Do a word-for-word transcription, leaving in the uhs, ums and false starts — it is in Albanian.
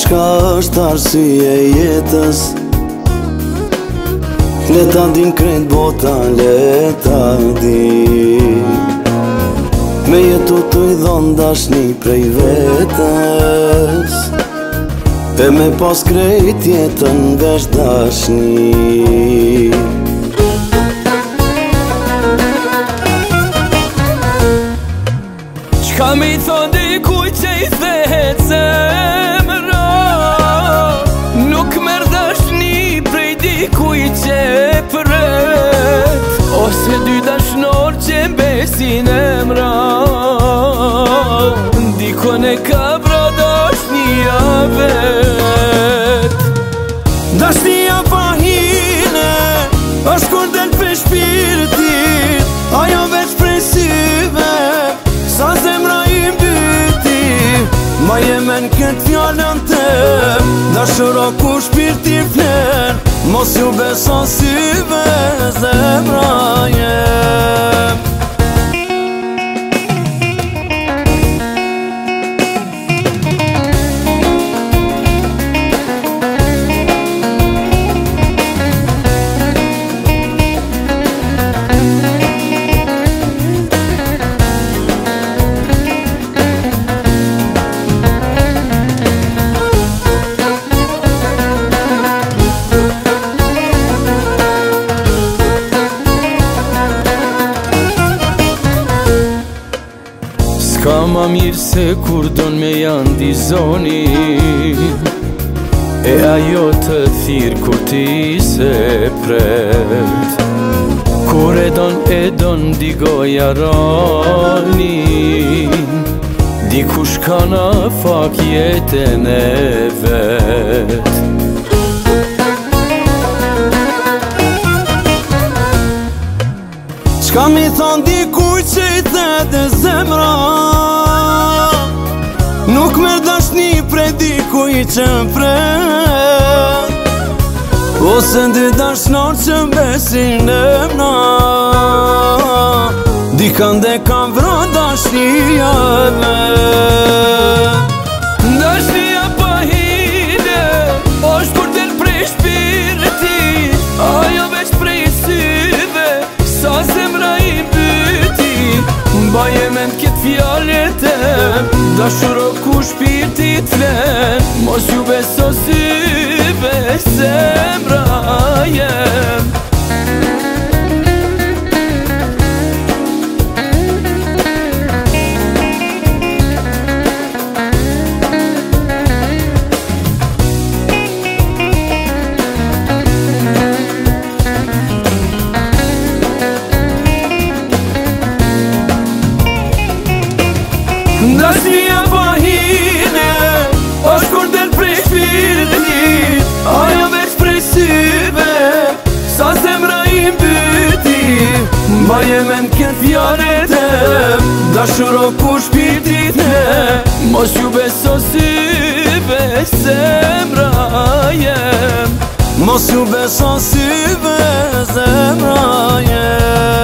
Qka është arsye jetës? Leta din krejt bota, leta din me jetu të i dhon dashni prej vetës, e me pas krejt jetën vesh dashni. Qka me i thon dikuj që i thehet zemra, nuk merr dashni prej dikuj që e pret, ose dy dashnor që mbesin emra, ndikon e ka vra dashnia vet. Dashnia pa hile është kur del për shpirtit, ajo veç prej syve sa zemra i mbyti. Ma jemen këtë fjallën tem, dashuro ku shpirti flen, mos ju beso syve zemra jem. S'ka ma mirë se kur don me janë dizoni, e ajo të thirë kur ti se pret. Kur e don, e don digoja rani, dikush ka na fak jetën e vet. Qka mi thon dikuj që i thete zemra, nuk me dashni prej dikuj që mpret, ose dy dashnor që mbesin emna, dikan dhe kam vra dashnia vet. Dashnia pa hile është kur del prej shpirtit, ajo veç prej syve sa zemra i mbyti. Mbaje men këtë fjallet e dashuro ku shpirtit flen, mos ju beso syve zemra jem. Dashnia pa hile është kur del prej shpirtit, ajo veç prej syve sa zemra i mbyti. Mbaje men këtë fjallet e dashuro ku shpirtit ne, mos ju beso syve zemra jem. Mos ju beso syve zemra jem.